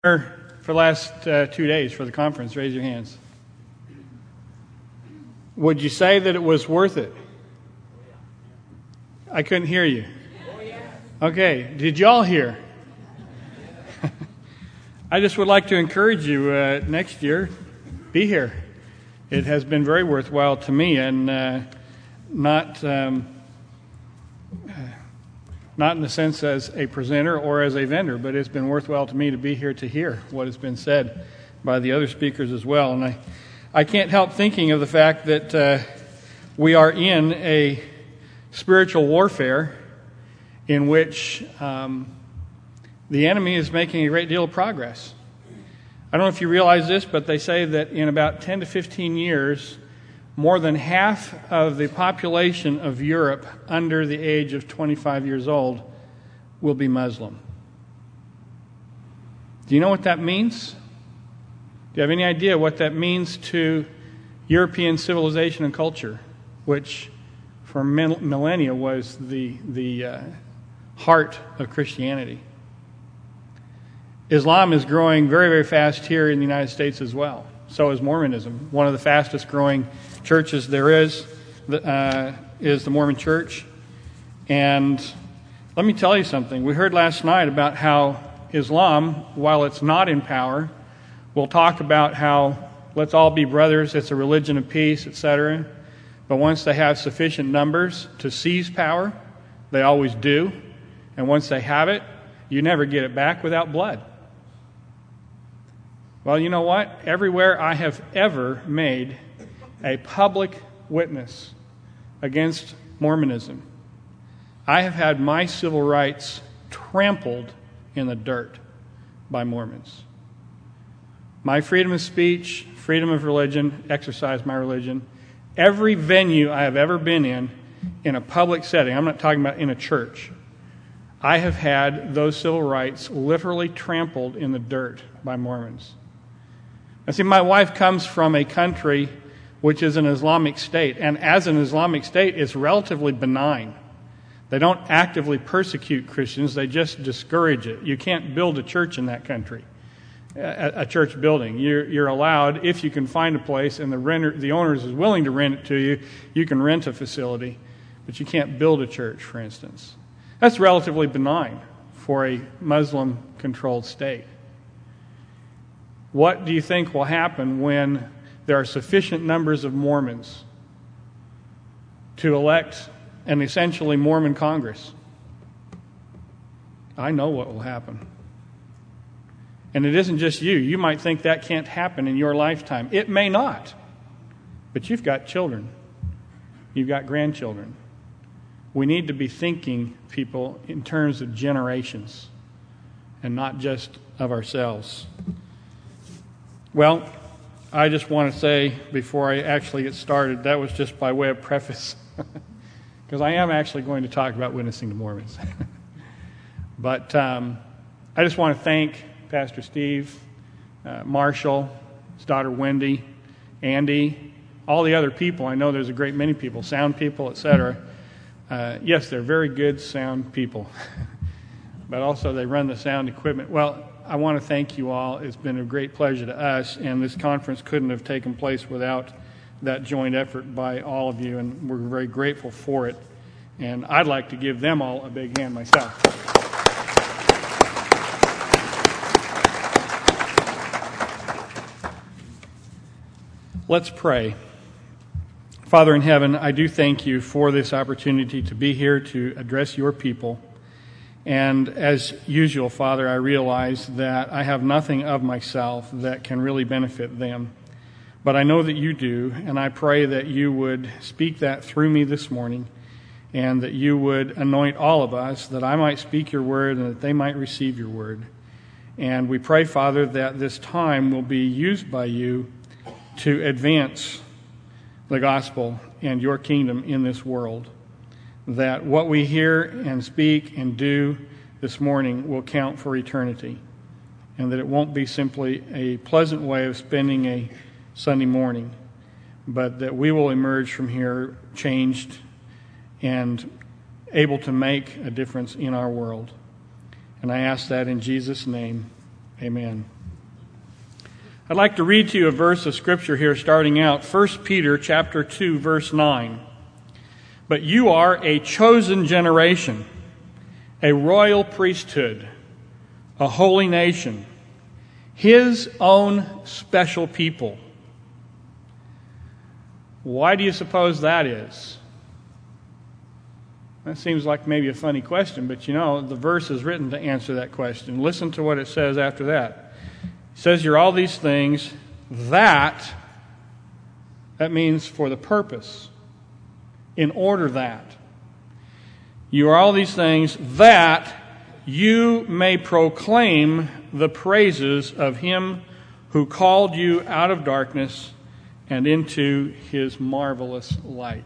For the last 2 days for the conference? Raise your hands. Would you say that it was worth it? I couldn't hear you. Okay, did you all hear? I just would like to encourage you next year, be here. It has been very worthwhile to me, and not in the sense as a presenter or as a vendor, but it's been worthwhile to me to be here to hear what has been said by the other speakers as well. And I can't help thinking of the fact that we are in a spiritual warfare in which the enemy is making a great deal of progress. I don't know if you realize this, but they say that in about 10 to 15 years, more than half of the population of Europe under the age of 25 years old will be Muslim. Do you know what that means? Do you have any idea what that means to European civilization and culture, which for millennia was the heart of Christianity? Islam is growing very, very fast here in the United States as well. So is Mormonism. One of the fastest growing churches there is the Mormon Church. And let me tell you something. We heard last night about how Islam, while it's not in power, will talk about how let's all be brothers, it's a religion of peace, etc. But once they have sufficient numbers to seize power, they always do. And once they have it, you never get it back without blood. Well, you know what? Everywhere I have ever made a public witness against Mormonism, I have had my civil rights trampled in the dirt by Mormons. My freedom of speech, freedom of religion, exercise my religion, every venue I have ever been in a public setting, I'm not talking about in a church, I have had those civil rights literally trampled in the dirt by Mormons. Now, see, my wife comes from a country which is an Islamic state, and as an Islamic state, it's relatively benign. They don't actively persecute Christians, they just discourage it. You can't build a church in that country, a church building. You're allowed, if you can find a place and the owner is willing to rent it to you, you can rent a facility, but you can't build a church, for instance. That's relatively benign for a Muslim-controlled state. What do you think will happen when there are sufficient numbers of Mormons to elect an essentially Mormon Congress? I know what will happen. And it isn't just you. You might think that can't happen in your lifetime. It may not. But you've got children. You've got grandchildren. We need to be thinking, people, in terms of generations and not just of ourselves. Well, I just want to say, before I actually get started, that was just by way of preface, because I am actually going to talk about witnessing to Mormons. But I just want to thank Pastor Steve, Marshall, his daughter Wendy, Andy, all the other people. I know there's a great many people, sound people, etc. Yes, they're very good sound people, but also they run the sound equipment. Well, I want to thank you all. It's been a great pleasure to us, and this conference couldn't have taken place without that joint effort by all of you, and we're very grateful for it. And I'd like to give them all a big hand myself. Let's pray. Father in heaven, I do thank you for this opportunity to be here to address your people. And as usual, Father, I realize that I have nothing of myself that can really benefit them. But I know that you do, and I pray that you would speak that through me this morning, and that you would anoint all of us, that I might speak your word and that they might receive your word. And we pray, Father, that this time will be used by you to advance the gospel and your kingdom in this world. That what we hear and speak and do this morning will count for eternity, and that it won't be simply a pleasant way of spending a Sunday morning, but that we will emerge from here changed and able to make a difference in our world. And I ask that in Jesus' name, Amen. I'd like to read to you a verse of Scripture here starting out, 1 Peter chapter 2, verse 9. But you are a chosen generation, a royal priesthood, a holy nation, His own special people. Why do you suppose that is? That seems like maybe a funny question, but you know, the verse is written to answer that question. Listen to what it says after that. It says you're all these things that means for the purpose, in order that. You are all these things that you may proclaim the praises of Him who called you out of darkness and into His marvelous light.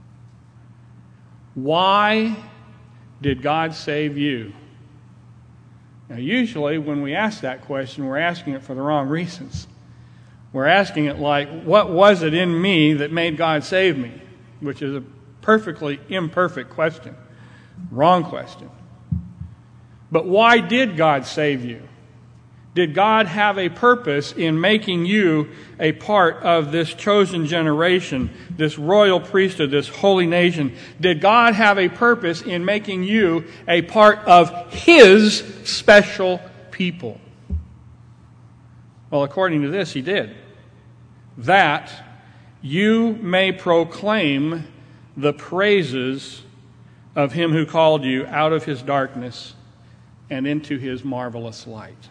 Why did God save you? Now, usually when we ask that question, we're asking it for the wrong reasons. We're asking it like, what was it in me that made God save me? Which is a perfectly imperfect question. Wrong question. But why did God save you? Did God have a purpose in making you a part of this chosen generation, this royal priesthood, this holy nation? Did God have a purpose in making you a part of His special people? Well, according to this, He did. That you may proclaim the praises of Him who called you out of His darkness and into His marvelous light.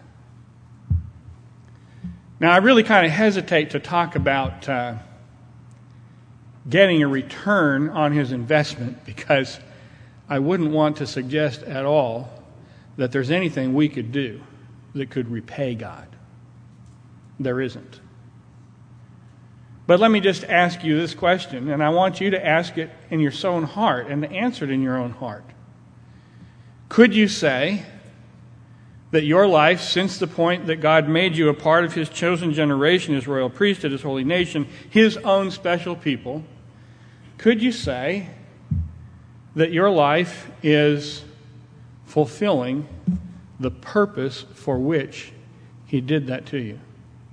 Now, I really kind of hesitate to talk about getting a return on His investment because I wouldn't want to suggest at all that there's anything we could do that could repay God. There isn't. But let me just ask you this question, and I want you to ask it in your own heart and to answer it in your own heart. Could you say that your life, since the point that God made you a part of His chosen generation, His royal priesthood, His holy nation, His own special people, could you say that your life is fulfilling the purpose for which He did that to you?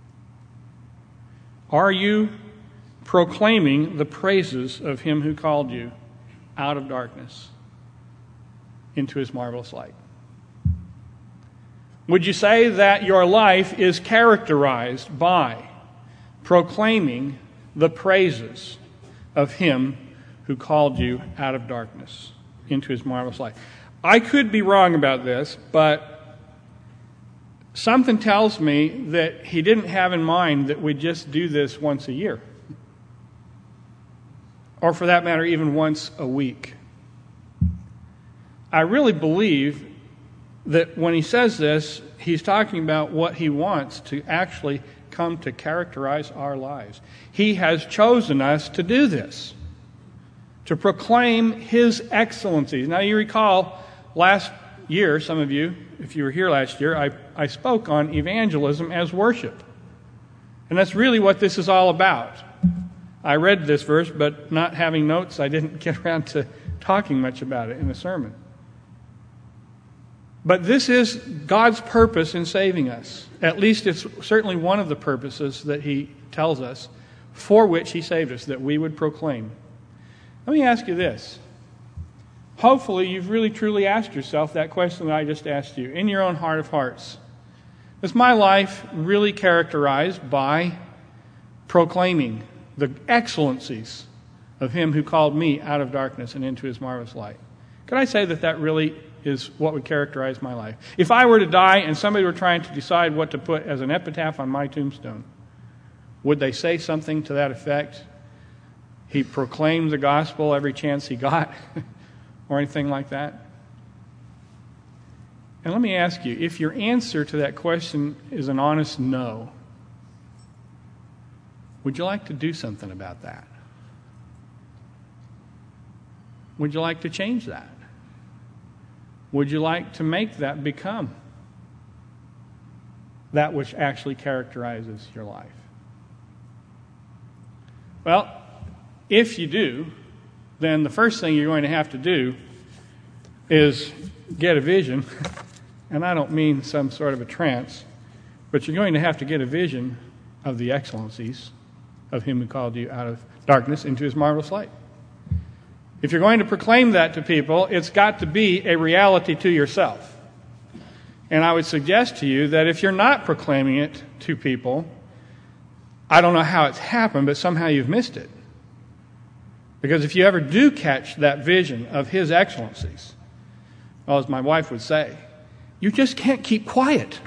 Are you proclaiming the praises of Him who called you out of darkness into His marvelous light? Would you say that your life is characterized by proclaiming the praises of Him who called you out of darkness into His marvelous light? I could be wrong about this, but something tells me that He didn't have in mind that we just do this once a year. Or for that matter, even once a week. I really believe that when He says this, He's talking about what He wants to actually come to characterize our lives. He has chosen us to do this, to proclaim His excellencies. Now, you recall last year, some of you, if you were here last year, I spoke on evangelism as worship. And that's really what this is all about. I read this verse, but not having notes, I didn't get around to talking much about it in the sermon. But this is God's purpose in saving us. At least it's certainly one of the purposes that He tells us for which He saved us, that we would proclaim. Let me ask you this. Hopefully you've really truly asked yourself that question that I just asked you in your own heart of hearts. Is my life really characterized by proclaiming the excellencies of Him who called me out of darkness and into His marvelous light? Could I say that really is what would characterize my life? If I were to die and somebody were trying to decide what to put as an epitaph on my tombstone, would they say something to that effect? He proclaimed the gospel every chance he got, or anything like that? And let me ask you, if your answer to that question is an honest no, would you like to do something about that? Would you like to change that? Would you like to make that become that which actually characterizes your life? Well, if you do, then the first thing you're going to have to do is get a vision, and I don't mean some sort of a trance, But you're going to have to get a vision of the excellencies of him who called you out of darkness into his marvelous light. If you're going to proclaim that to people, it's got to be a reality to yourself. And I would suggest to you that if you're not proclaiming it to people, I don't know how it's happened, but somehow you've missed it. Because if you ever do catch that vision of his excellencies, well, as my wife would say, you just can't keep quiet.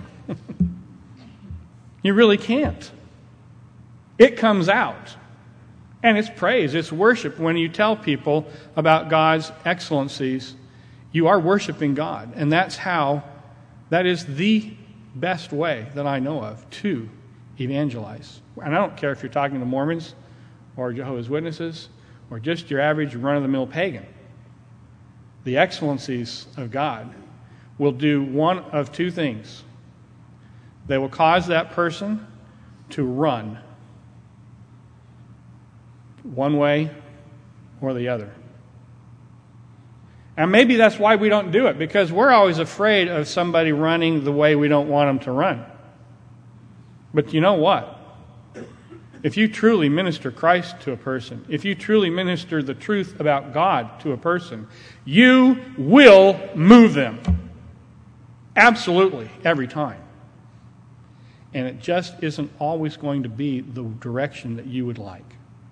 You really can't. It comes out. And it's praise, it's worship. When you tell people about God's excellencies, you are worshiping God. And that is the best way that I know of to evangelize. And I don't care if you're talking to Mormons or Jehovah's Witnesses or just your average run-of-the-mill pagan. The excellencies of God will do one of two things. They will cause that person to run one way or the other. And maybe that's why we don't do it, because we're always afraid of somebody running the way we don't want them to run. But you know what? If you truly minister Christ to a person, if you truly minister the truth about God to a person, you will move them. Absolutely, every time. And it just isn't always going to be the direction that you would like.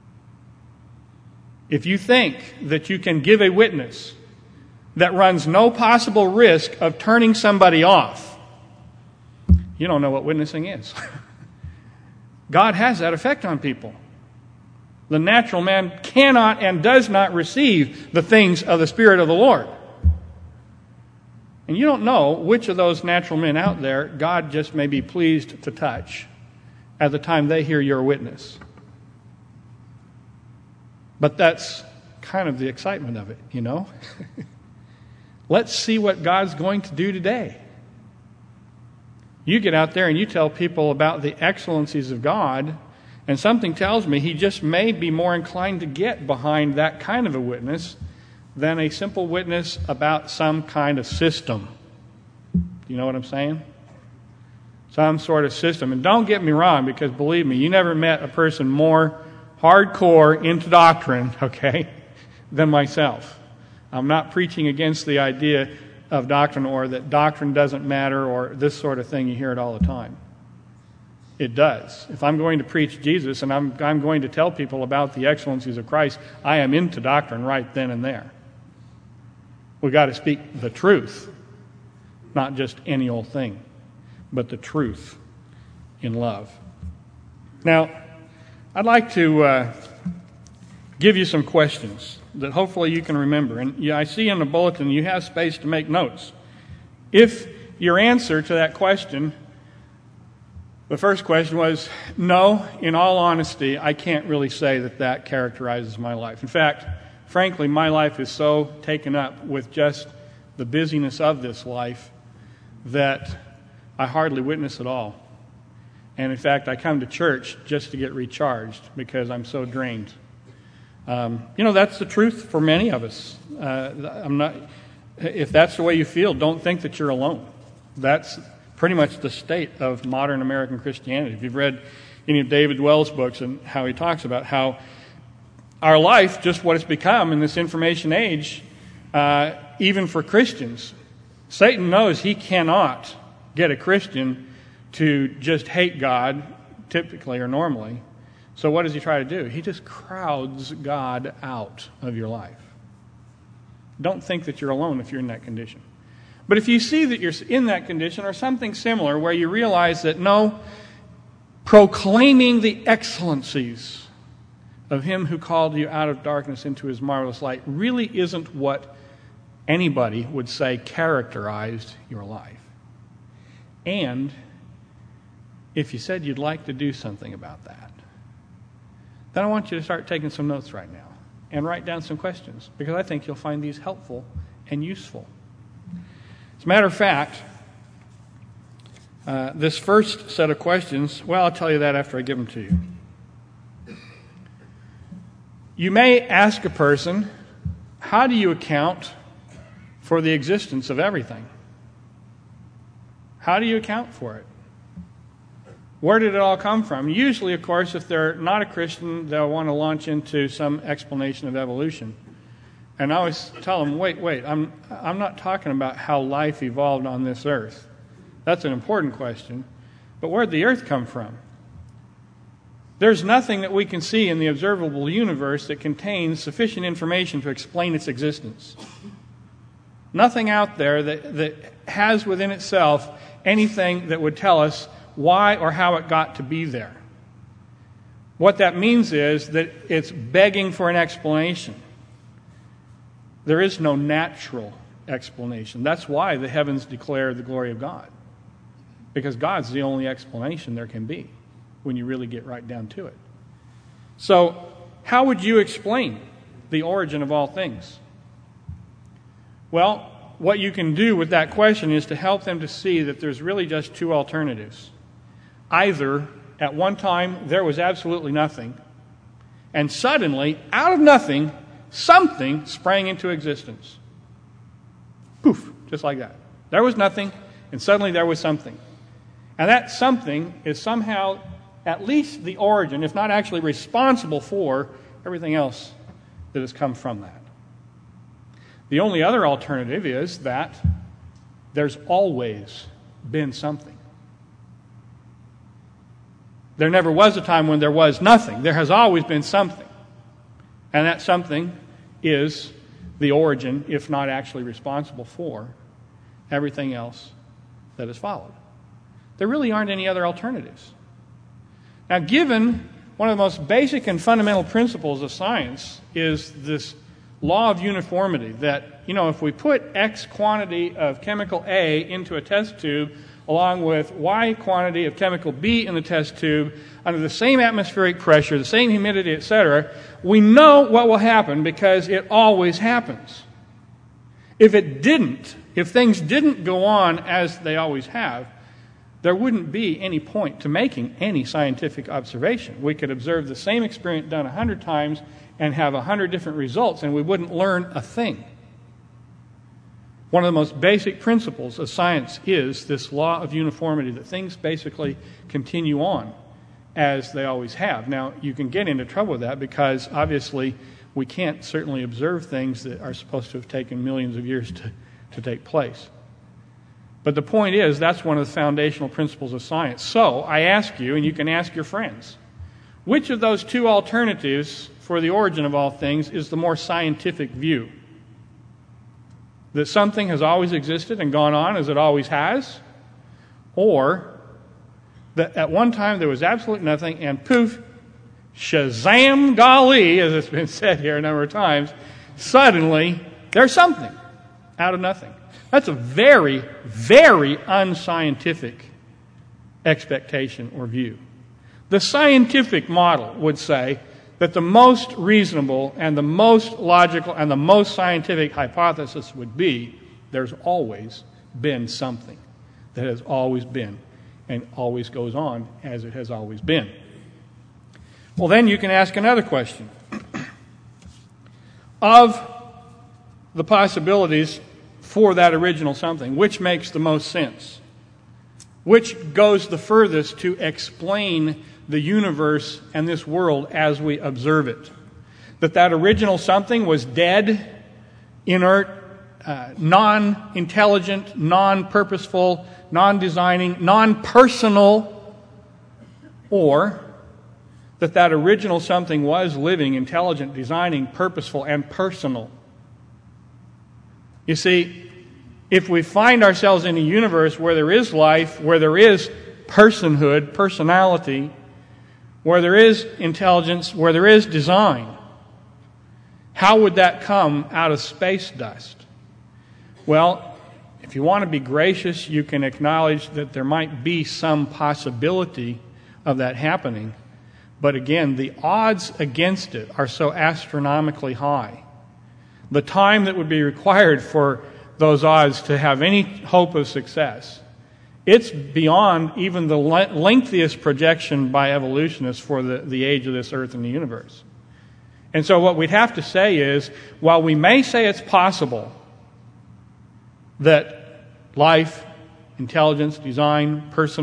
If you think that you can give a witness that runs no possible risk of turning somebody off, you don't know what witnessing is. God has that effect on people. The natural man cannot and does not receive the things of the Spirit of the Lord. And you don't know which of those natural men out there God just may be pleased to touch at the time they hear your witness. But that's kind of the excitement of it, you know? Let's see what God's going to do today. You get out there and you tell people about the excellencies of God, and something tells me he just may be more inclined to get behind that kind of a witness than a simple witness about some kind of system. Do you know what I'm saying? Some sort of system. And don't get me wrong, because believe me, you never met a person more hardcore into doctrine, okay, than myself. I'm not preaching against the idea of doctrine or that doctrine doesn't matter or this sort of thing. You hear it all the time. It does. If I'm going to preach Jesus and I'm going to tell people about the excellencies of Christ, I am into doctrine right then and there. We've got to speak the truth, not just any old thing, but the truth in love. Now, I'd like to give you some questions that hopefully you can remember. And I see in the bulletin you have space to make notes. If your answer to that question, the first question was, no, in all honesty, I can't really say that characterizes my life. In fact, frankly, my life is so taken up with just the busyness of this life that I hardly witness at all. And in fact, I come to church just to get recharged because I'm so drained. That's the truth for many of us. If that's the way you feel, don't think that you're alone. That's pretty much the state of modern American Christianity. If you've read any of David Wells' books and how he talks about how our life, just what it's become in this information age, even for Christians, Satan knows he cannot get a Christian to just hate God, typically or normally. So what does he try to do? He just crowds God out of your life. Don't think that you're alone if you're in that condition. But if you see that you're in that condition or something similar where you realize that no, proclaiming the excellencies of him who called you out of darkness into his marvelous light really isn't what anybody would say characterized your life. And if you said you'd like to do something about that, then I want you to start taking some notes right now and write down some questions, because I think you'll find these helpful and useful. As a matter of fact, this first set of questions, well, I'll tell you that after I give them to you. You may ask a person, how do you account for the existence of everything? How do you account for it? Where did it all come from? Usually, of course, if they're not a Christian, they'll want to launch into some explanation of evolution. And I always tell them, wait, I'm not talking about how life evolved on this earth. That's an important question. But where did the earth come from? There's nothing that we can see in the observable universe that contains sufficient information to explain its existence. Nothing out there that has within itself anything that would tell us why or how it got to be there. What that means is that it's begging for an explanation. There is no natural explanation. That's why the heavens declare the glory of God. Because God's the only explanation there can be when you really get right down to it. So, how would you explain the origin of all things? Well, what you can do with that question is to help them to see that there's really just two alternatives. Either, at one time, there was absolutely nothing, and suddenly, out of nothing, something sprang into existence. Poof, just like that. There was nothing, and suddenly there was something. And that something is somehow at least the origin, if not actually responsible for, everything else that has come from that. The only other alternative is that there's always been something. There never was a time when there was nothing. There has always been something. And that something is the origin, if not actually responsible for, everything else that has followed. There really aren't any other alternatives. Now, given one of the most basic and fundamental principles of science is this law of uniformity, that, if we put X quantity of chemical A into a test tube along with Y quantity of chemical B in the test tube under the same atmospheric pressure, the same humidity, etc., we know what will happen because it always happens. If things didn't go on as they always have, there wouldn't be any point to making any scientific observation. We could observe the same experiment done 100 times and have 100 different results, and we wouldn't learn a thing. One of the most basic principles of science is this law of uniformity, that things basically continue on as they always have. Now, you can get into trouble with that because, obviously, we can't certainly observe things that are supposed to have taken millions of years to take place. But the point is, that's one of the foundational principles of science. So, I ask you, and you can ask your friends, which of those two alternatives for the origin of all things is the more scientific view? That something has always existed and gone on as it always has? Or that at one time there was absolutely nothing and poof, shazam golly, as it's been said here a number of times, suddenly there's something out of nothing. That's a very, very unscientific expectation or view. The scientific model would say that the most reasonable and the most logical and the most scientific hypothesis would be there's always been something that has always been and always goes on as it has always been. Well, then you can ask another question. Of the possibilities for that original something, which makes the most sense? Which goes the furthest to explain the universe and this world as we observe it? That original something was dead, inert, non-intelligent, non-purposeful, non-designing, non-personal, or that original something was living, intelligent, designing, purposeful, and personal. You see, if we find ourselves in a universe where there is life, where there is personhood, personality, where there is intelligence, where there is design, how would that come out of space dust? Well, if you want to be gracious, you can acknowledge that there might be some possibility of that happening. But again, the odds against it are so astronomically high. The time that would be required for those odds to have any hope of success, it's beyond even the lengthiest projection by evolutionists for the age of this earth and the universe. And so what we'd have to say is, while we may say it's possible that life, intelligence, design,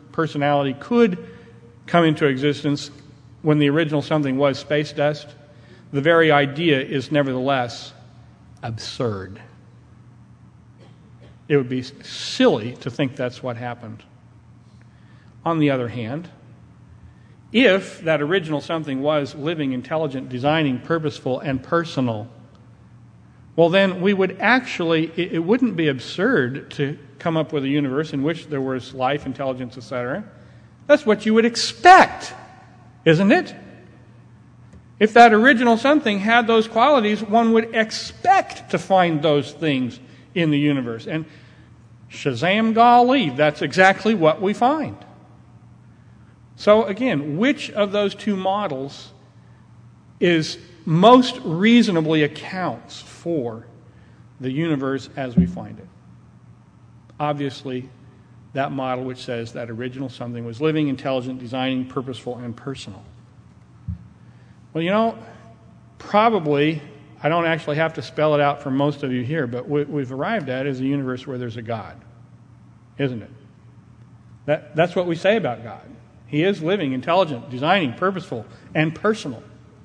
personality could come into existence when the original something was space dust, the very idea is nevertheless absurd. It would be silly to think that's what happened. On the other hand, if that original something was living, intelligent, designing, purposeful, and personal, well then we would actually, it wouldn't be absurd to come up with a universe in which there was life, intelligence, etc. That's what you would expect, isn't it? If that original something had those qualities, one would expect to find those things in the universe. And Shazam golly, that's exactly what we find. So again, which of those two models is most reasonably accounts for the universe as we find it? Obviously, that model which says that original something was living, intelligent, designing, purposeful, and personal. Well, probably, I don't actually have to spell it out for most of you here, but what we've arrived at is a universe where there's a God, isn't it? That's what we say about God. He is living, intelligent, designing, purposeful, and personal.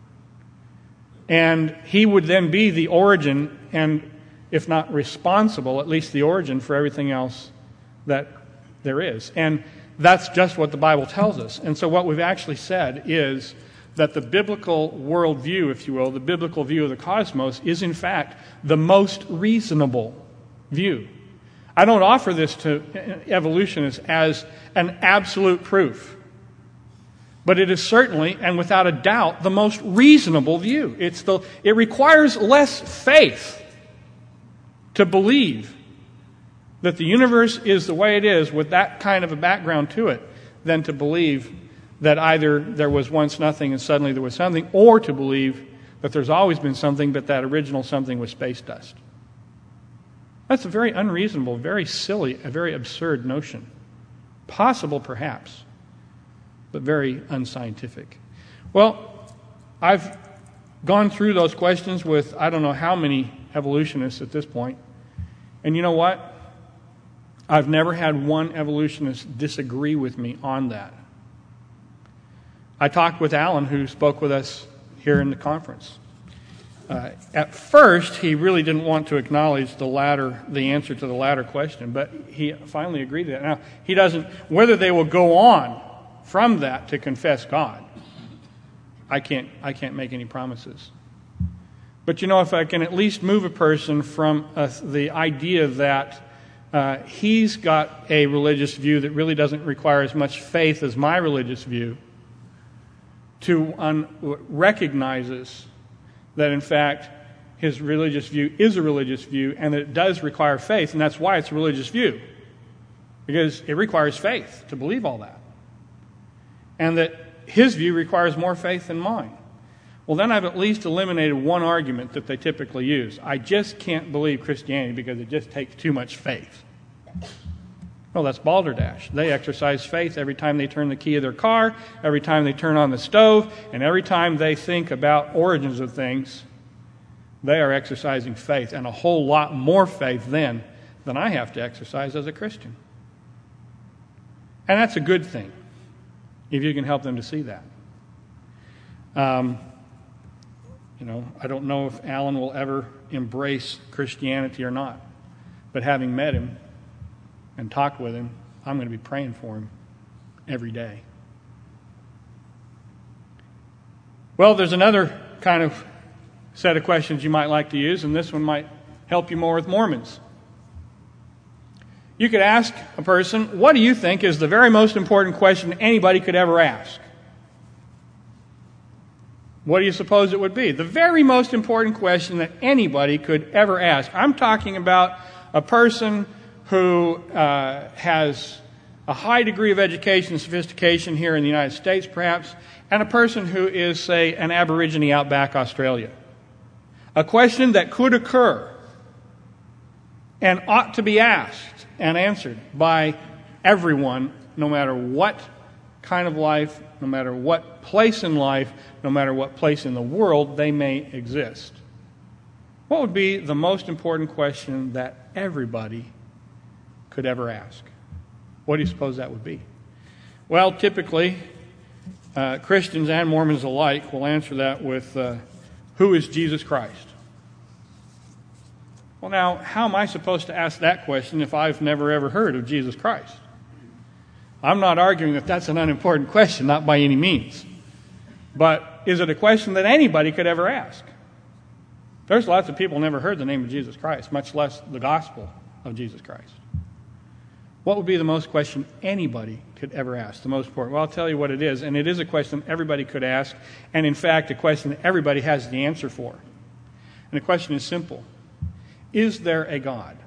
And he would then be the origin, and if not responsible, at least the origin for everything else that there is. And that's just what the Bible tells us. And so what we've actually said is that the biblical worldview, if you will, the biblical view of the cosmos is in fact the most reasonable view. I don't offer this to evolutionists as an absolute proof. But it is certainly, and without a doubt, the most reasonable view. It requires less faith to believe that the universe is the way it is with that kind of a background to it than to believe that either there was once nothing and suddenly there was something, or to believe that there's always been something but that original something was space dust. That's a very unreasonable, very silly, a very absurd notion. Possible, perhaps, but very unscientific. Well, I've gone through those questions with I don't know how many evolutionists at this point. And you know what? I've never had one evolutionist disagree with me on that. I talked with Alan, who spoke with us here in the conference. At first, he really didn't want to acknowledge the answer to the latter question, but he finally agreed to that. Now, he doesn't, whether they will go on from that to confess God, I can't make any promises. But if I can at least move a person from the idea that he's got a religious view that really doesn't require as much faith as my religious view, to recognizes that in fact his religious view is a religious view and that it does require faith, and that's why it's a religious view, because it requires faith to believe all that, and that his view requires more faith than mine. Well, then I've at least eliminated one argument that they typically use. I just can't believe Christianity because it just takes too much faith. Well, that's balderdash. They exercise faith every time they turn the key of their car, every time they turn on the stove, and every time they think about origins of things. They are exercising faith, and a whole lot more faith then than I have to exercise as a Christian. And that's a good thing, if you can help them to see that. I don't know if Alan will ever embrace Christianity or not, but having met him and talked with him, I'm going to be praying for him every day. Well, there's another kind of set of questions you might like to use, and this one might help you more with Mormons. You could ask a person, what do you think is the very most important question anybody could ever ask? What do you suppose it would be? The very most important question that anybody could ever ask. I'm talking about a person who has a high degree of education and sophistication here in the United States, perhaps, and a person who is, say, an Aborigine outback Australia. A question that could occur and ought to be asked and answered by everyone, no matter what kind of life, no matter what place in life, no matter what place in the world they may exist. What would be the most important question that everybody could ever ask? What do you suppose that would be? Well, typically, Christians and Mormons alike will answer that with, who is Jesus Christ? Well, now, how am I supposed to ask that question if I've never ever heard of Jesus Christ? I'm not arguing that that's an unimportant question, not by any means. But is it a question that anybody could ever ask? There's lots of people who never heard the name of Jesus Christ, much less the gospel of Jesus Christ. What would be the most question anybody could ever ask? The most important? Well, I'll tell you what it is, and it is a question everybody could ask, and in fact, a question that everybody has the answer for. And the question is simple. Is there a God?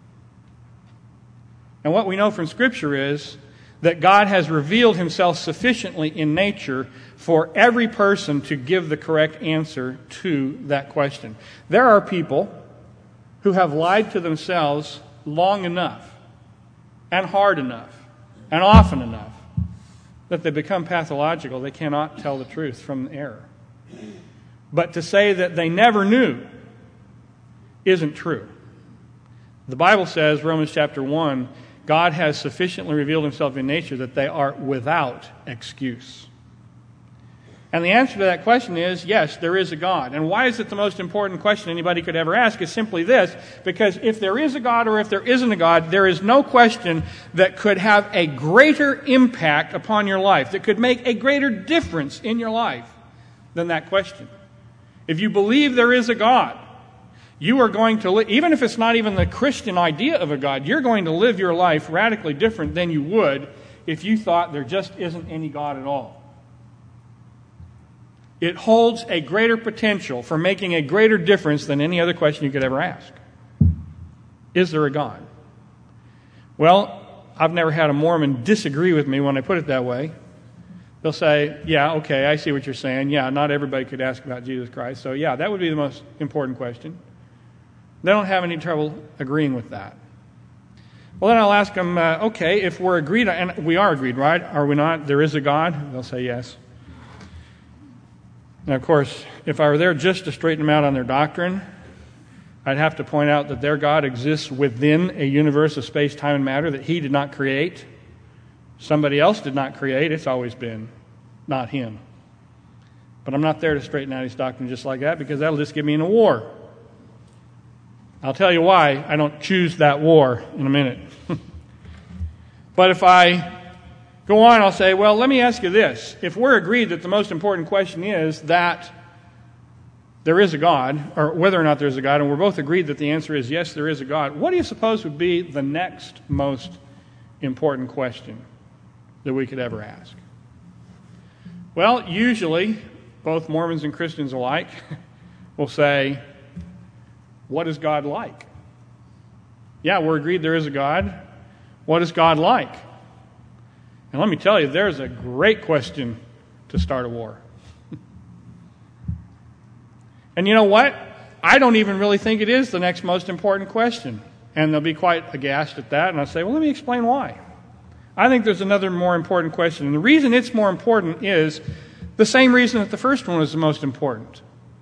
And what we know from Scripture is that God has revealed himself sufficiently in nature for every person to give the correct answer to that question. There are people who have lied to themselves long enough and hard enough and often enough that they become pathological. They cannot tell the truth from error. But to say that they never knew isn't true. The Bible says, Romans chapter 1, God has sufficiently revealed himself in nature that they are without excuse. And the answer to that question is, yes, there is a God. And why is it the most important question anybody could ever ask? Is simply this, because if there is a God or if there isn't a God, there is no question that could have a greater impact upon your life, that could make a greater difference in your life than that question. If you believe there is a God, you are going to live, even if it's not even the Christian idea of a God, you're going to live your life radically different than you would if you thought there just isn't any God at all. It holds a greater potential for making a greater difference than any other question you could ever ask. Is there a God? Well, I've never had a Mormon disagree with me when I put it that way. They'll say, yeah, okay, I see what you're saying. Yeah, not everybody could ask about Jesus Christ. So yeah, that would be the most important question. They don't have any trouble agreeing with that. Well, then I'll ask them, okay, if we're agreed, and we are agreed, right? Are we not? There is a God? They'll say yes. Now, of course, if I were there just to straighten them out on their doctrine, I'd have to point out that their God exists within a universe of space, time, and matter that he did not create. Somebody else did not create. It's always been, not him. But I'm not there to straighten out his doctrine just like that, because that'll just get me in a war. I'll tell you why I don't choose that war in a minute. But if I go on, I'll say, well, let me ask you this. If we're agreed that the most important question is that there is a God, or whether or not there's a God, and we're both agreed that the answer is yes, there is a God, what do you suppose would be the next most important question that we could ever ask? Well, usually, both Mormons and Christians alike will say, what is God like? Yeah, we're agreed there is a God. What is God like? And let me tell you, there's a great question to start a war. And you know what? I don't even really think it is the next most important question. And they'll be quite aghast at that. And I'll say, well, let me explain why. I think there's another more important question. And the reason it's more important is the same reason that the first one was the most important.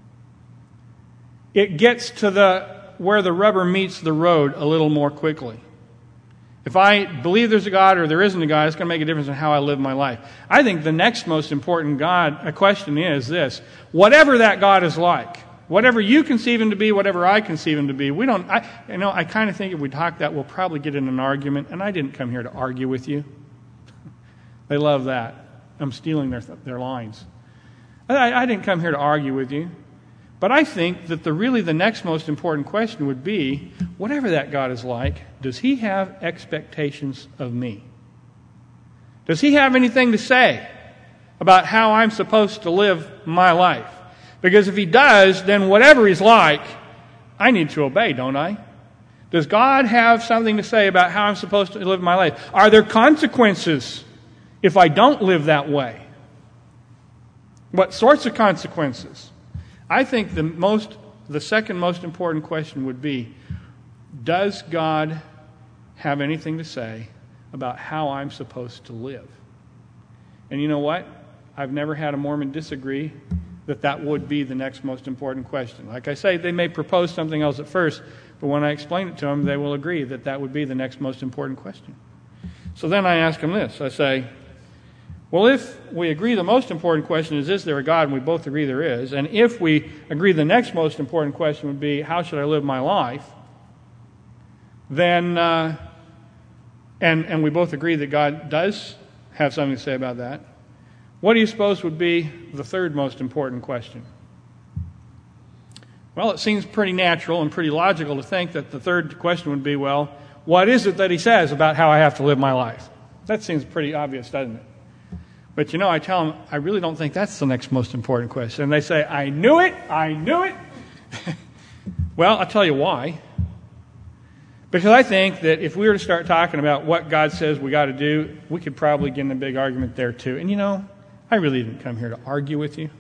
It gets to where the rubber meets the road a little more quickly. If I believe there's a God or there isn't a God, it's going to make a difference in how I live my life. I think the next most important question is this. Whatever that God is like, whatever you conceive him to be, whatever I conceive him to be, I kind of think if we talk that, we'll probably get in an argument. And I didn't come here to argue with you. They love that. I'm stealing their lines. I didn't come here to argue with you. But I think that the next most important question would be, whatever that God is like, does he have expectations of me? Does he have anything to say about how I'm supposed to live my life? Because if he does, then whatever he's like, I need to obey, don't I? Does God have something to say about how I'm supposed to live my life? Are there consequences if I don't live that way? What sorts of consequences? I think the second most important question would be, does God have anything to say about how I'm supposed to live? And you know what? I've never had a Mormon disagree that would be the next most important question. Like I say, they may propose something else at first, but when I explain it to them, they will agree that would be the next most important question. So then I ask them this. I say, Well, if we agree the most important question is there a God, and we both agree there is, and if we agree the next most important question would be, how should I live my life, then, and we both agree that God does have something to say about that, what do you suppose would be the third most important question? Well, it seems pretty natural and pretty logical to think that the third question would be, well, what is it that he says about how I have to live my life? That seems pretty obvious, doesn't it? But I tell them, I really don't think that's the next most important question. And they say, I knew it. Well, I'll tell you why. Because I think that if we were to start talking about what God says we got to do, we could probably get in a big argument there too. And I really didn't come here to argue with you.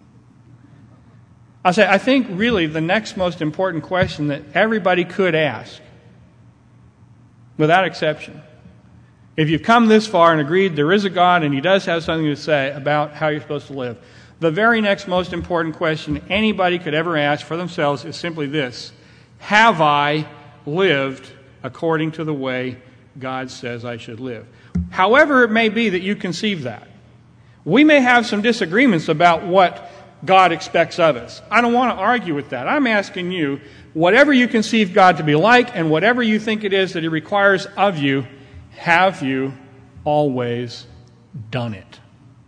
I'll say, I think really the next most important question that everybody could ask, without exception, if you've come this far and agreed there is a God and he does have something to say about how you're supposed to live, the very next most important question anybody could ever ask for themselves is simply this: have I lived according to the way God says I should live? However it may be that you conceive that. We may have some disagreements about what God expects of us. I don't want to argue with that. I'm asking you, whatever you conceive God to be like and whatever you think it is that he requires of you, have you always done it?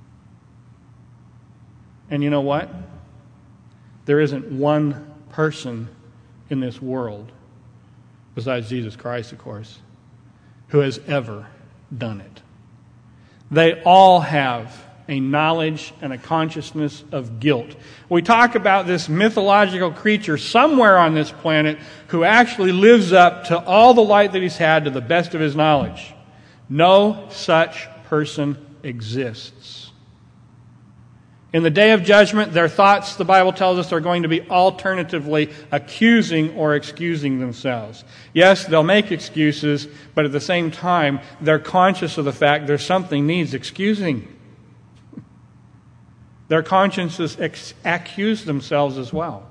And you know what? There isn't one person in this world, besides Jesus Christ, of course, who has ever done it. They all have a knowledge and a consciousness of guilt. We talk about this mythological creature somewhere on this planet who actually lives up to all the light that he's had to the best of his knowledge. No such person exists. In the day of judgment, their thoughts, the Bible tells us, are going to be alternatively accusing or excusing themselves. Yes, they'll make excuses, but at the same time, they're conscious of the fact there's something needs excusing. Their consciences accuse themselves as well.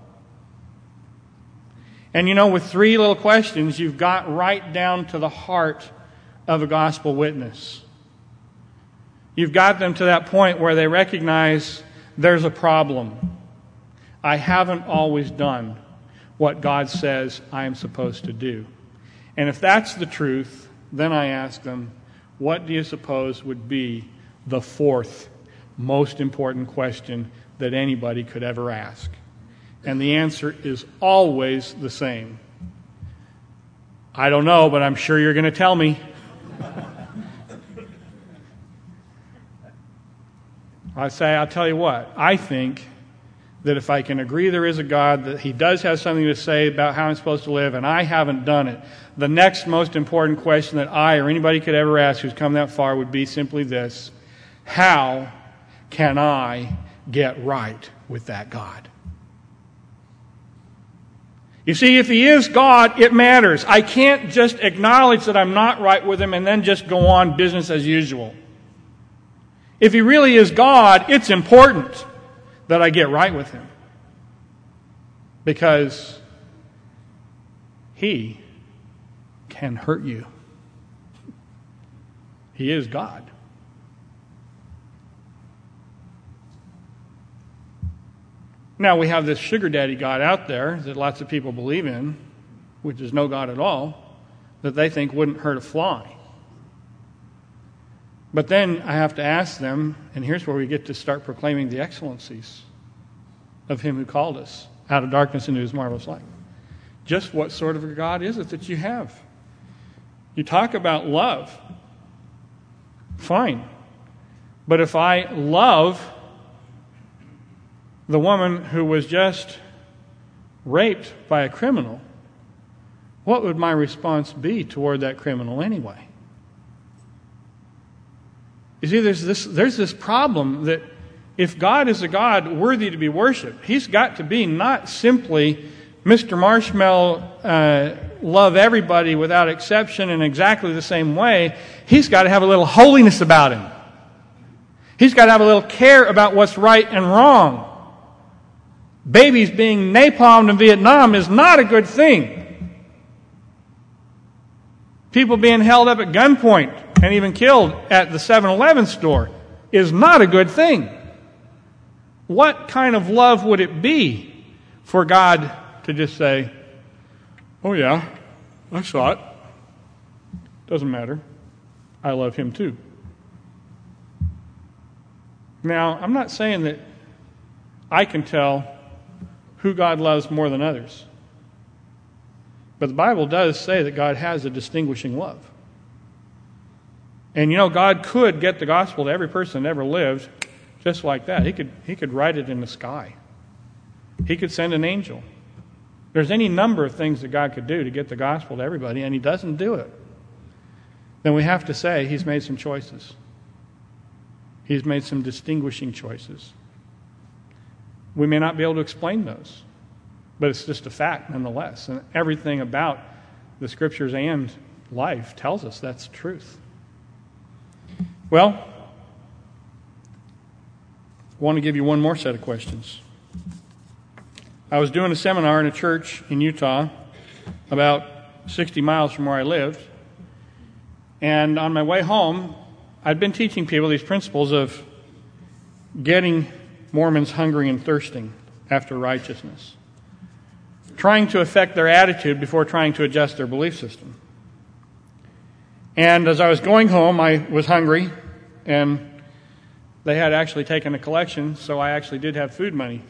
And with three little questions, you've got right down to the heart of a gospel witness. You've got them to that point where they recognize there's a problem. I haven't always done what God says I am supposed to do. And if that's the truth, then I ask them, what do you suppose would be the fourth most important question that anybody could ever ask? And the answer is always the same. I don't know, but I'm sure you're going to tell me. I'll tell you what, I think that if I can agree there is a God, that he does have something to say about how I'm supposed to live, and I haven't done it, the next most important question that I or anybody could ever ask who's come that far would be simply this: how can I get right with that God? You see, if he is God, it matters. I can't just acknowledge that I'm not right with him and then just go on business as usual. If he really is God, it's important that I get right with him, because he can hurt you. He is God. Now, we have this sugar daddy God out there that lots of people believe in, which is no God at all, that they think wouldn't hurt a fly. But then I have to ask them, and here's where we get to start proclaiming the excellencies of him who called us out of darkness into his marvelous light. Just what sort of a God is it that you have? You talk about love. Fine. But if I love the woman who was just raped by a criminal, what would my response be toward that criminal anyway? You see, there's this problem that if God is a God worthy to be worshipped, he's got to be not simply Mr. Marshmallow, love everybody without exception in exactly the same way. He's got to have a little holiness about him. He's got to have a little care about what's right and wrong. Babies being napalmed in Vietnam is not a good thing. People being held up at gunpoint and even killed at the 7-Eleven store is not a good thing. What kind of love would it be for God to just say, oh yeah, I saw it. Doesn't matter. I love him too. Now, I'm not saying that I can tell who God loves more than others. But the Bible does say that God has a distinguishing love. And God could get the gospel to every person that ever lived just like that. He could write it in the sky. He could send an angel. There's any number of things that God could do to get the gospel to everybody, and he doesn't do it. Then we have to say he's made some choices. He's made some distinguishing choices. We may not be able to explain those, but it's just a fact nonetheless. And everything about the Scriptures and life tells us that's the truth. Well, I want to give you one more set of questions. I was doing a seminar in a church in Utah, about 60 miles from where I lived. And on my way home, I'd been teaching people these principles of getting Mormons hungry and thirsting after righteousness, trying to affect their attitude before trying to adjust their belief system. And as I was going home, I was hungry, and they had actually taken a collection, so I actually did have food money.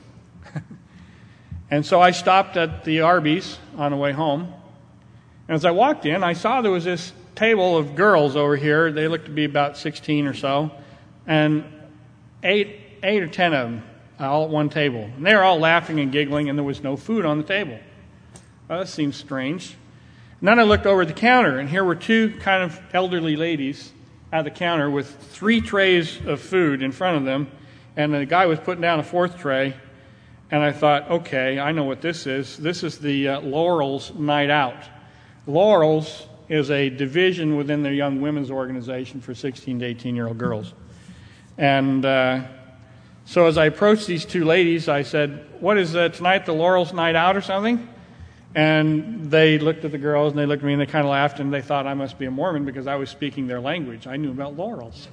And so I stopped at the Arby's on the way home. And as I walked in, I saw there was this table of girls over here. They looked to be about 16 or so, and eight or 10 of them all at one table. And they were all laughing and giggling, and there was no food on the table. Well, that seems strange. And then I looked over at the counter, and here were two kind of elderly ladies at the counter with 3 trays of food in front of them, and the guy was putting down a 4th tray. And I thought, okay, I know what this is. This is the Laurels Night Out. Laurels is a division within the Young Women's Organization for 16 to 18-year-old girls. And so as I approached these two ladies, I said, what is tonight, the Laurels Night Out or something? And they looked at the girls, and they looked at me, and they kind of laughed, and they thought I must be a Mormon because I was speaking their language. I knew about laurels.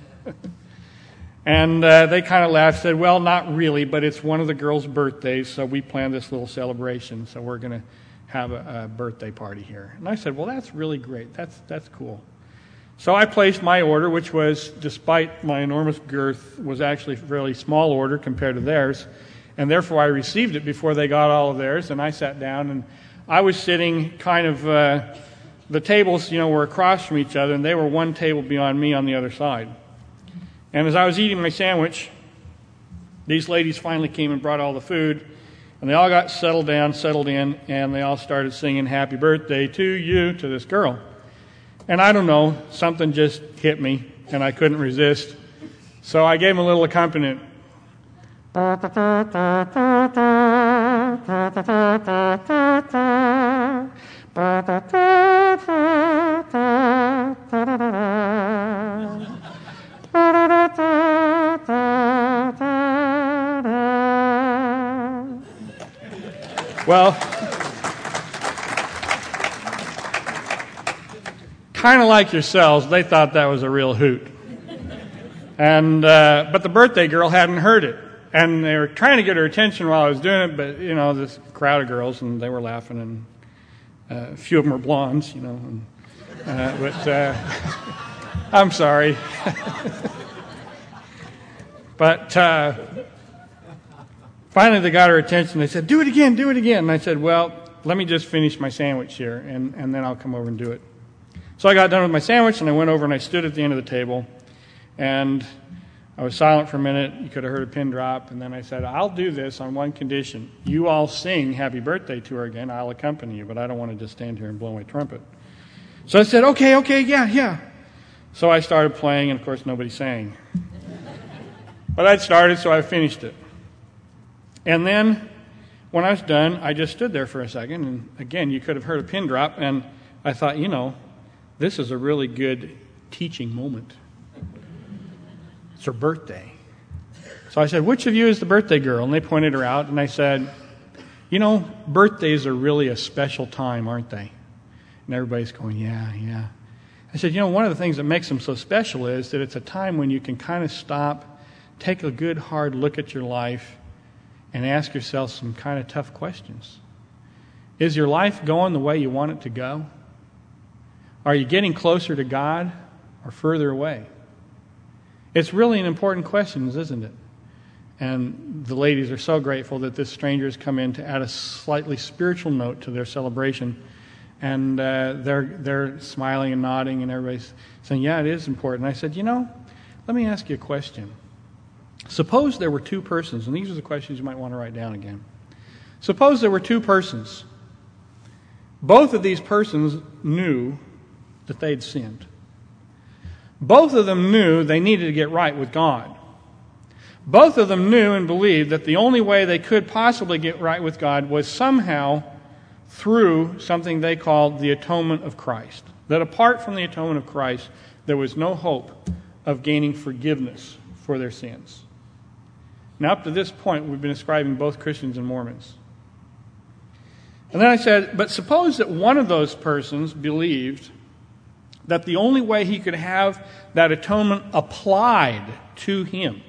And they kind of laughed, said, well, not really, but it's one of the girls' birthdays, so we planned this little celebration, so we're going to have a birthday party here. And I said, well, that's really great. That's cool. So I placed my order, which was, despite my enormous girth, was actually a fairly small order compared to theirs, and therefore I received it before they got all of theirs, and I sat down, and I was sitting kind of, the tables, were across from each other, and they were one table beyond me on the other side. And as I was eating my sandwich, these ladies finally came and brought all the food, and they all got settled in, and they all started singing happy birthday to you to this girl. And I don't know, something just hit me, and I couldn't resist. So I gave them a little accompaniment. Well, kind of like yourselves, they thought that was a real hoot. And but the birthday girl hadn't heard it. And they were trying to get her attention while I was doing it, but, this crowd of girls, and they were laughing, and a few of them were blondes, but I'm sorry. But finally they got her attention. They said, do it again. And I said, well, let me just finish my sandwich here, and then I'll come over and do it. So I got done with my sandwich, and I went over and I stood at the end of the table, and I was silent for a minute. You could have heard a pin drop, and then I said, I'll do this on one condition. You all sing happy birthday to her again. I'll accompany you, but I don't want to just stand here and blow my trumpet. So I said, okay, yeah. So I started playing, and of course nobody sang. But I'd started, so I finished it. And then, when I was done, I just stood there for a second, and again, you could have heard a pin drop, and I thought, this is a really good teaching moment. It's her birthday. So I said, which of you is the birthday girl? And they pointed her out, and I said, birthdays are really a special time, aren't they? And everybody's going, yeah. I said, one of the things that makes them so special is that it's a time when you can kind of stop take a good hard look at your life and ask yourself some kind of tough questions. Is your life going the way you want it to go? Are you getting closer to God or further away? It's really an important question, isn't it? And the ladies are so grateful that this stranger has come in to add a slightly spiritual note to their celebration. And they're smiling and nodding, and everybody's saying, yeah, it is important. I said, let me ask you a question. Suppose there were two persons, and these are the questions you might want to write down again. Suppose there were two persons. Both of these persons knew that they'd sinned. Both of them knew they needed to get right with God. Both of them knew and believed that the only way they could possibly get right with God was somehow through something they called the atonement of Christ. That apart from the atonement of Christ, there was no hope of gaining forgiveness for their sins. Now, up to this point, we've been describing both Christians and Mormons. And then I said, but suppose that one of those persons believed that the only way he could have that atonement applied to him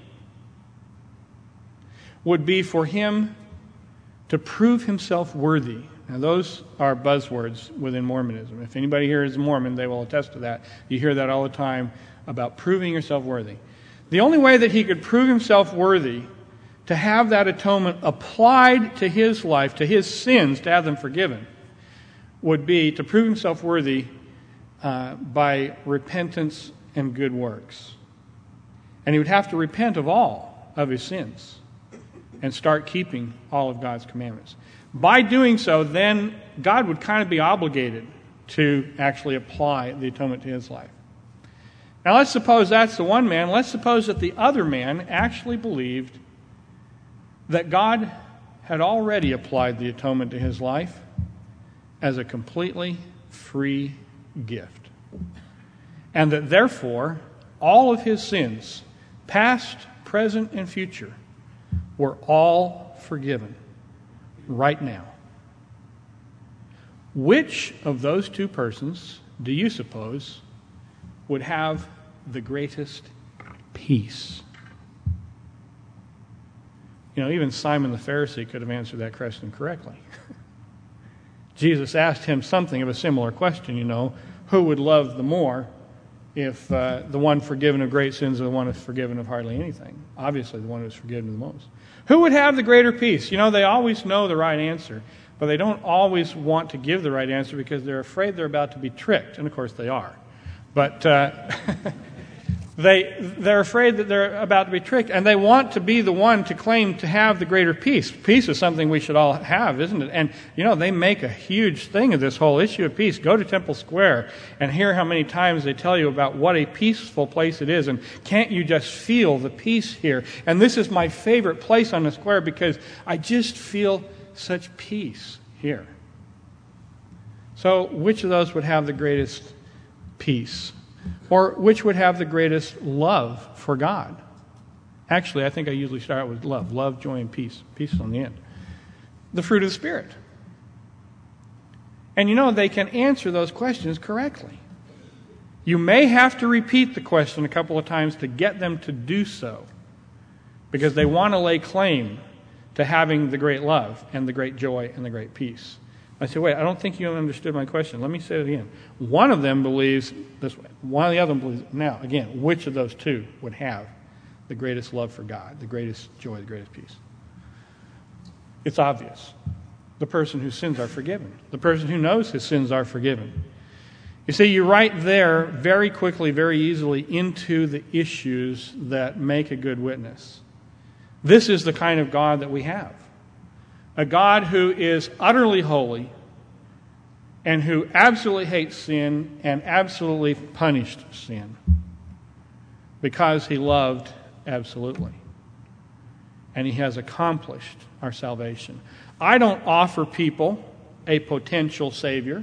would be for him to prove himself worthy. Now, those are buzzwords within Mormonism. If anybody here is a Mormon, they will attest to that. You hear that all the time about proving yourself worthy. The only way that he could prove himself worthy to have that atonement applied to his life, to his sins, to have them forgiven, would be to prove himself worthy by repentance and good works. And he would have to repent of all of his sins and start keeping all of God's commandments. By doing so, then God would kind of be obligated to actually apply the atonement to his life. Now let's suppose that's the one man. Let's suppose that the other man actually believed that God had already applied the atonement to his life as a completely free gift. And that therefore, all of his sins, past, present, and future, were all forgiven right now. Which of those two persons do you suppose would have the greatest peace? Even Simon the Pharisee could have answered that question correctly. Jesus asked him something of a similar question, who would love the more if the one forgiven of great sins or the one who's forgiven of hardly anything? Obviously, the one who's forgiven the most. Who would have the greater peace? They always know the right answer, but they don't always want to give the right answer because they're afraid they're about to be tricked. And of course they are. But they're afraid that they're about to be tricked, and they want to be the one to claim to have the greater peace. Peace is something we should all have, isn't it? And, they make a huge thing of this whole issue of peace. Go to Temple Square and hear how many times they tell you about what a peaceful place it is, and can't you just feel the peace here? And this is my favorite place on the square because I just feel such peace here. So, which of those would have the greatest peace? Or which would have the greatest love for God? Actually, I think I usually start with love. Love, joy, and peace. Peace is on the end. The fruit of the Spirit. And they can answer those questions correctly. You may have to repeat the question a couple of times to get them to do so, because they want to lay claim to having the great love and the great joy and the great peace. I said, wait, I don't think you understood my question. Let me say it again. One of them believes this way. One of the other believes. Now, again, which of those two would have the greatest love for God, the greatest joy, the greatest peace? It's obvious. The person whose sins are forgiven. The person who knows his sins are forgiven. You see, you're right there very quickly, very easily into the issues that make a good witness. This is the kind of God that we have. A God who is utterly holy and who absolutely hates sin and absolutely punished sin because he loved absolutely. And he has accomplished our salvation. I don't offer people a potential Savior.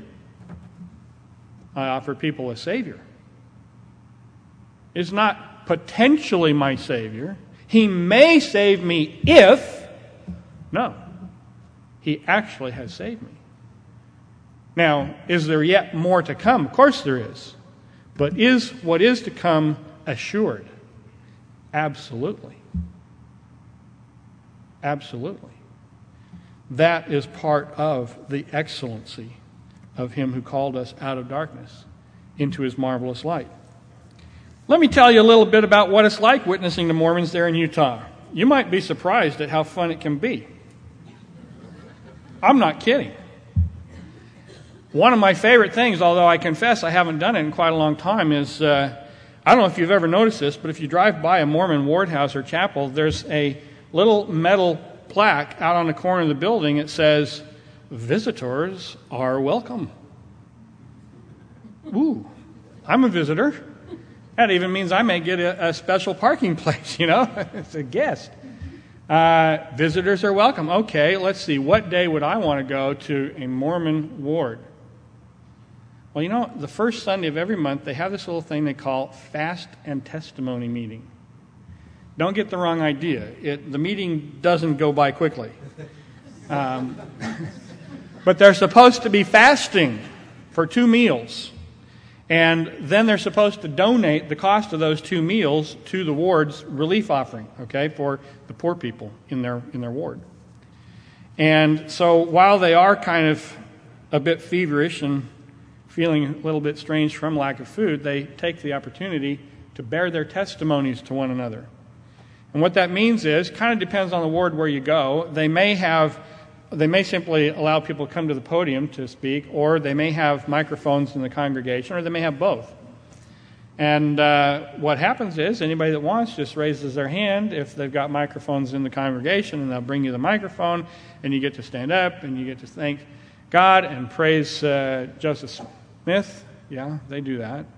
I offer people a Savior. It's not potentially my Savior. He may save me if... No. He actually has saved me. Now, is there yet more to come? Of course there is. But is what is to come assured? Absolutely. Absolutely. That is part of the excellency of Him who called us out of darkness into His marvelous light. Let me tell you a little bit about what it's like witnessing to Mormons there in Utah. You might be surprised at how fun it can be. I'm not kidding. One of my favorite things, although I confess I haven't done it in quite a long time, is, I don't know if you've ever noticed this, but if you drive by a Mormon ward house or chapel, there's a little metal plaque out on the corner of the building. It says, "Visitors are welcome." Ooh, I'm a visitor. That even means I may get a special parking place, It's a guest. Visitors are welcome. Okay, let's see. What day would I want to go to a Mormon ward? Well, the first Sunday of every month, they have this little thing they call Fast and Testimony Meeting. Don't get the wrong idea. The meeting doesn't go by quickly. But they're supposed to be fasting for 2 meals. And then they're supposed to donate the cost of those 2 meals to the ward's relief offering, for the poor people in their ward. And so while they are kind of a bit feverish and feeling a little bit strange from lack of food, they take the opportunity to bear their testimonies to one another. And what that means is, kind of depends on the ward where you go. They may simply allow people to come to the podium to speak, or they may have microphones in the congregation, or they may have both. And what happens is, anybody that wants just raises their hand if they've got microphones in the congregation, and they'll bring you the microphone, and you get to stand up, and you get to thank God and praise Joseph Smith. Yeah, they do that.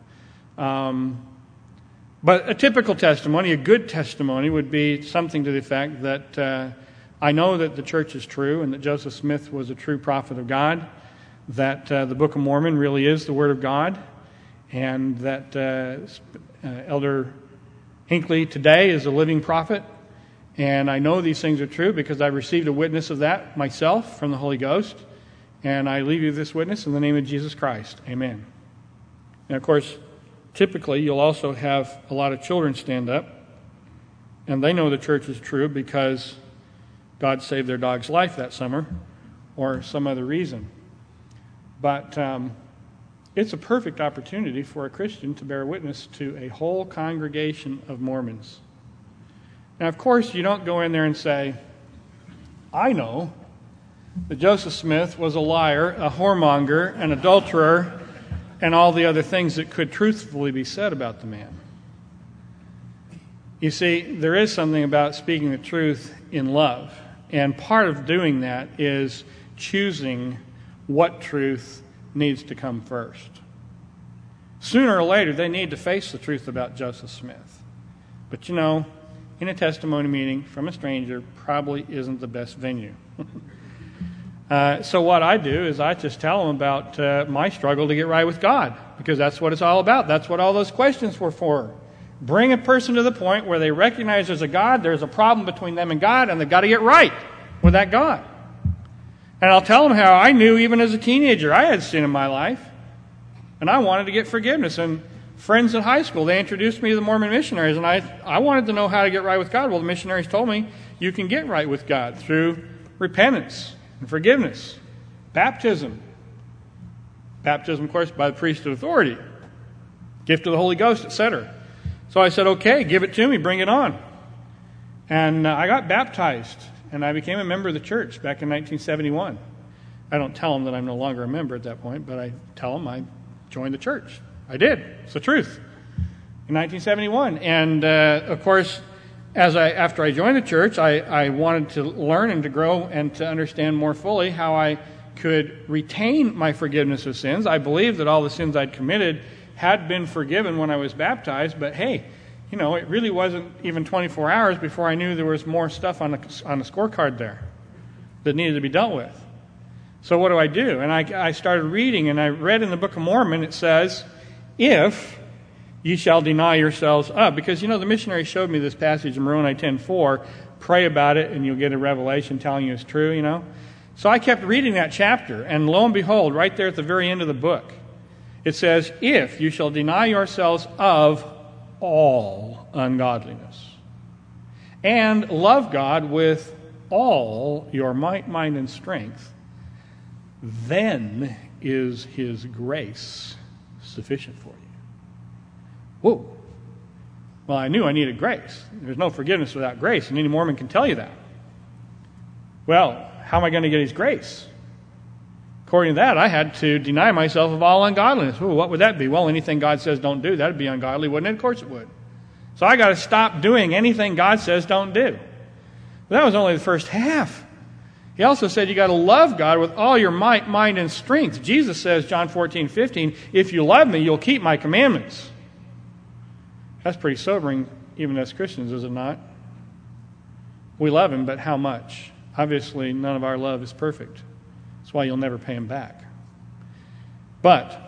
But a typical testimony, a good testimony, would be something to the effect that I know that the church is true and that Joseph Smith was a true prophet of God, that the Book of Mormon really is the Word of God, and that Elder Hinckley today is a living prophet. And I know these things are true because I've received a witness of that myself from the Holy Ghost. And I leave you this witness in the name of Jesus Christ. Amen. And of course, typically you'll also have a lot of children stand up, and they know the church is true because God saved their dog's life that summer or some other reason. But it's a perfect opportunity for a Christian to bear witness to a whole congregation of Mormons. Now, of course, you don't go in there and say, "I know that Joseph Smith was a liar, a whoremonger, an adulterer, and all the other things that could truthfully be said about the man." You see, there is something about speaking the truth in love. And part of doing that is choosing what truth needs to come first. Sooner or later, they need to face the truth about Joseph Smith. But in a testimony meeting from a stranger probably isn't the best venue. So what I do is I just tell them about my struggle to get right with God, because that's what it's all about. That's what all those questions were for. Bring a person to the point where they recognize there's a God, there's a problem between them and God, and they've got to get right with that God. And I'll tell them how I knew even as a teenager I had sin in my life, and I wanted to get forgiveness. And friends in high school, they introduced me to the Mormon missionaries, and I wanted to know how to get right with God. Well, the missionaries told me you can get right with God through repentance and forgiveness, baptism. Baptism, of course, by the priesthood authority, gift of the Holy Ghost, etc. So I said, okay, give it to me, bring it on. And I got baptized, and I became a member of the church back in 1971. I don't tell them that I'm no longer a member at that point, but I tell them I joined the church. I did. It's the truth. In 1971. And, of course, after I joined the church, I wanted to learn and to grow and to understand more fully how I could retain my forgiveness of sins. I believed that all the sins I'd committed had been forgiven when I was baptized, but hey, it really wasn't even 24 hours before I knew there was more stuff on the scorecard there that needed to be dealt with. So what do I do? And I started reading, and I read in the Book of Mormon, it says, if ye shall deny yourselves up. Because, the missionary showed me this passage in Moroni 10:4. Pray about it, and you'll get a revelation telling you it's true, So I kept reading that chapter, and lo and behold, right there at the very end of the book, it says, if you shall deny yourselves of all ungodliness and love God with all your might, mind, and strength, then is his grace sufficient for you. Whoa. Well, I knew I needed grace. There's no forgiveness without grace, and any Mormon can tell you that. Well, how am I going to get his grace? According to that, I had to deny myself of all ungodliness. Ooh, what would that be? Well, anything God says don't do, that would be ungodly, wouldn't it? Of course it would. So I got to stop doing anything God says don't do. But that was only the first half. He also said you got to love God with all your might, mind, and strength. Jesus says, John 14:15, if you love me, you'll keep my commandments. That's pretty sobering, even as Christians, is it not? We love him, but how much? Obviously, none of our love is perfect. That's why you'll never pay him back. But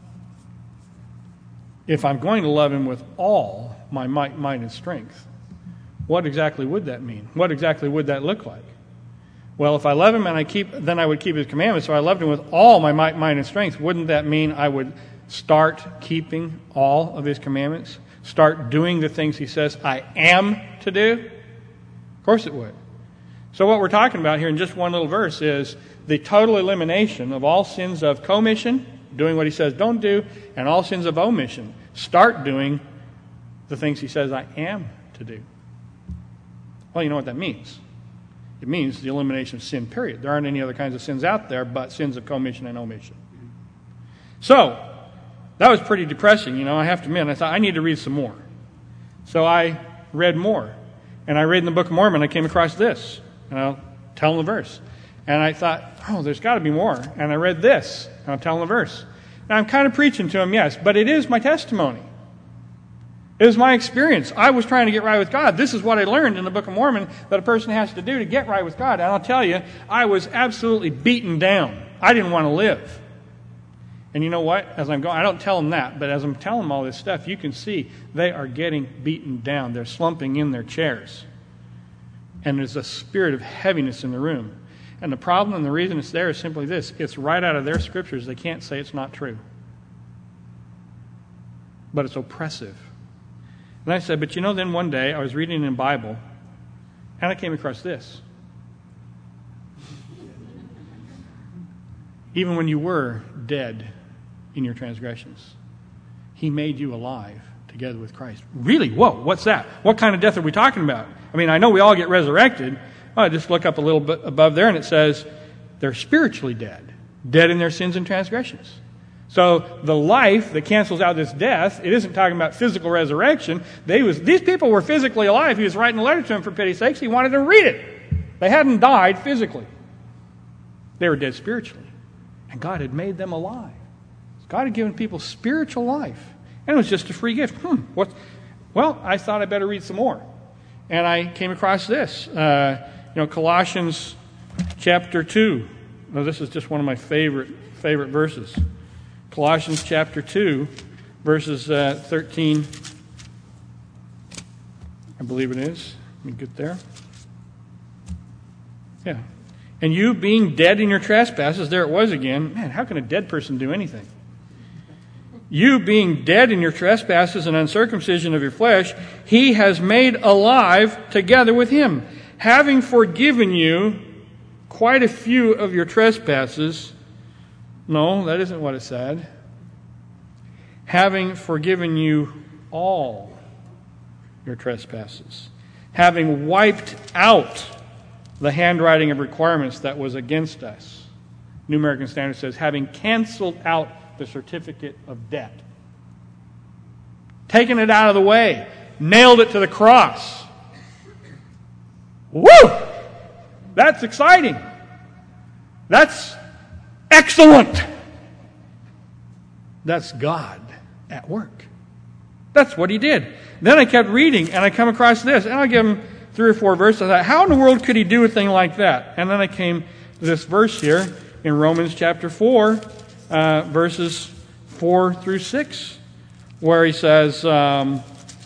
if I'm going to love him with all my might, mind, and strength, what exactly would that mean? What exactly would that look like? Well, if I love him and then I would keep his commandments. So I loved him with all my might, mind, and strength. Wouldn't that mean I would start keeping all of his commandments? Start doing the things he says I am to do? Of course it would. So what we're talking about here in just one little verse is the total elimination of all sins of commission, doing what he says don't do, and all sins of omission. Start doing the things he says I am to do. Well, you know what that means. It means the elimination of sin, period. There aren't any other kinds of sins out there but sins of commission and omission. So, that was pretty depressing, I have to admit. I thought, I need to read some more. So I read more. And I read in the Book of Mormon, I came across this. And I'll tell them the verse. And I thought, there's got to be more. And I read this, and I'll tell them the verse. Now, I'm kind of preaching to them, yes, but it is my testimony. It was my experience. I was trying to get right with God. This is what I learned in the Book of Mormon that a person has to do to get right with God. And I'll tell you, I was absolutely beaten down. I didn't want to live. And you know what? As I'm going, I don't tell them that, but as I'm telling them all this stuff, you can see they are getting beaten down. They're slumping in their chairs. And there's a spirit of heaviness in the room. And the problem and the reason it's there is simply this. It's right out of their scriptures. They can't say it's not true. But it's oppressive. And I said, but then one day I was reading in the Bible, and I came across this. Even when you were dead in your transgressions, he made you alive together with Christ. Really? Whoa, what's that? What kind of death are we talking about? I mean, I know we all get resurrected. I just look up a little bit above there, and it says they're spiritually dead. Dead in their sins and transgressions. So the life that cancels out this death, it isn't talking about physical resurrection. These people were physically alive. He was writing a letter to them for pity's sakes. He wanted them to read it. They hadn't died physically. They were dead spiritually. And God had made them alive. God had given people spiritual life. And it was just a free gift. Well, I thought I better read some more. And I came across this. Colossians chapter 2. Now, this is just one of my favorite verses. Colossians chapter 2, verses 13. I believe it is. Let me get there. Yeah. And you being dead in your trespasses, there it was again. Man, how can a dead person do anything? You being dead in your trespasses and uncircumcision of your flesh, he has made alive together with him, having forgiven you quite a few of your trespasses. No, that isn't what it said. Having forgiven you all your trespasses, having wiped out the handwriting of requirements that was against us. New American Standard says, having canceled out the certificate of debt. Taken it out of the way. Nailed it to the cross. Woo! That's exciting. That's excellent. That's God at work. That's what he did. Then I kept reading, and I come across this, and I'll give him 3 or 4 verses. I thought, how in the world could he do a thing like that? And then I came to this verse here in Romans chapter 4, verses 4 through 6, where he says, to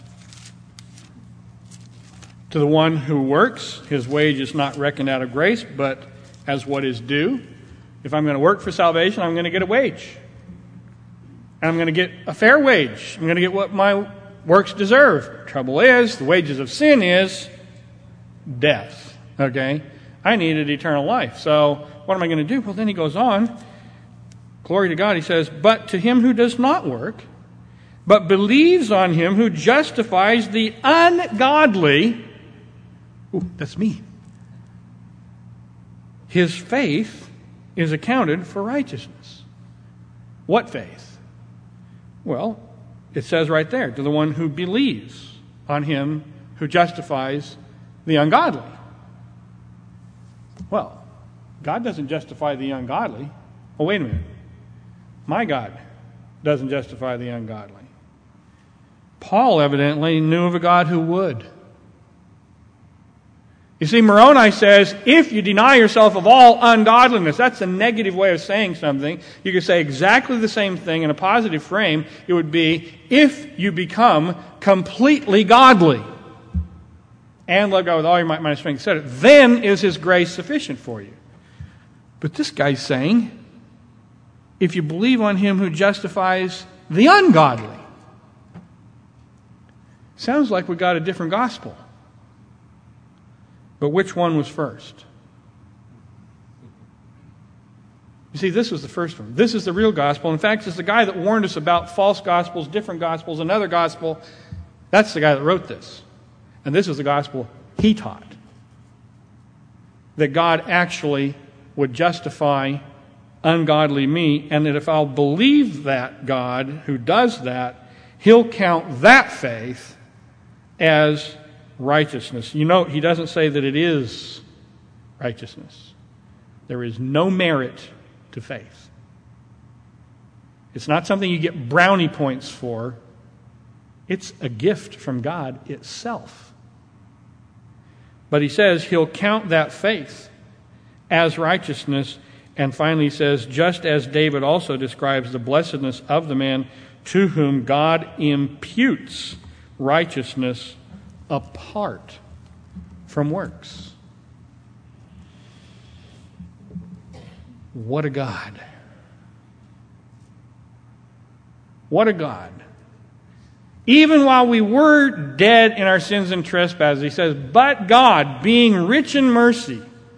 the one who works, his wage is not reckoned out of grace, but as what is due. If I'm going to work for salvation, I'm going to get a wage. And I'm going to get a fair wage. I'm going to get what my works deserve. Trouble is, the wages of sin is death. Okay? I needed eternal life. So what am I going to do? Well, then he goes on. Glory to God. He says, but to him who does not work, but believes on him who justifies the ungodly. Ooh, that's me. His faith is accounted for righteousness. What faith? Well, it says right there, to the one who believes on him who justifies the ungodly. Well, God doesn't justify the ungodly. Oh, wait a minute. My God doesn't justify the ungodly. Paul evidently knew of a God who would. You see, Moroni says, if you deny yourself of all ungodliness, that's a negative way of saying something. You could say exactly the same thing in a positive frame. It would be, if you become completely godly and love God with all your might, mind, strength, etc., then is His grace sufficient for you. But this guy's saying, if you believe on Him who justifies the ungodly. Sounds like we got a different gospel. But which one was first? You see, this was the first one. This is the real gospel. In fact, it's the guy that warned us about false gospels, different gospels, another gospel. That's the guy that wrote this. And this is the gospel he taught. That God actually would justify ungodly me, and that if I'll believe that God who does that, He'll count that faith as righteousness. You know, He doesn't say that it is righteousness. There is no merit to faith. It's not something you get brownie points for. It's a gift from God itself. But He says He'll count that faith as righteousness. And finally He says, just as David also describes the blessedness of the man to whom God imputes righteousness apart from works. What a God. What a God. Even while we were dead in our sins and trespasses, He says, but God, being rich in mercy,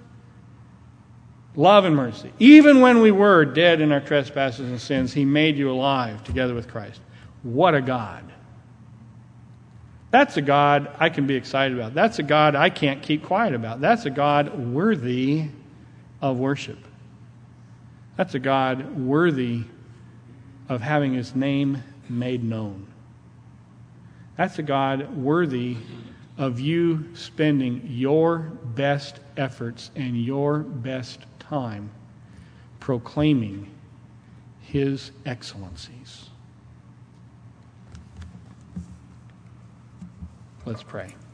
love and mercy, even when we were dead in our trespasses and sins, He made you alive together with Christ. What a God. That's a God I can be excited about. That's a God I can't keep quiet about. That's a God worthy of worship. That's a God worthy of having His name made known. That's a God worthy of you spending your best efforts and your best time proclaiming His excellencies. Let's pray.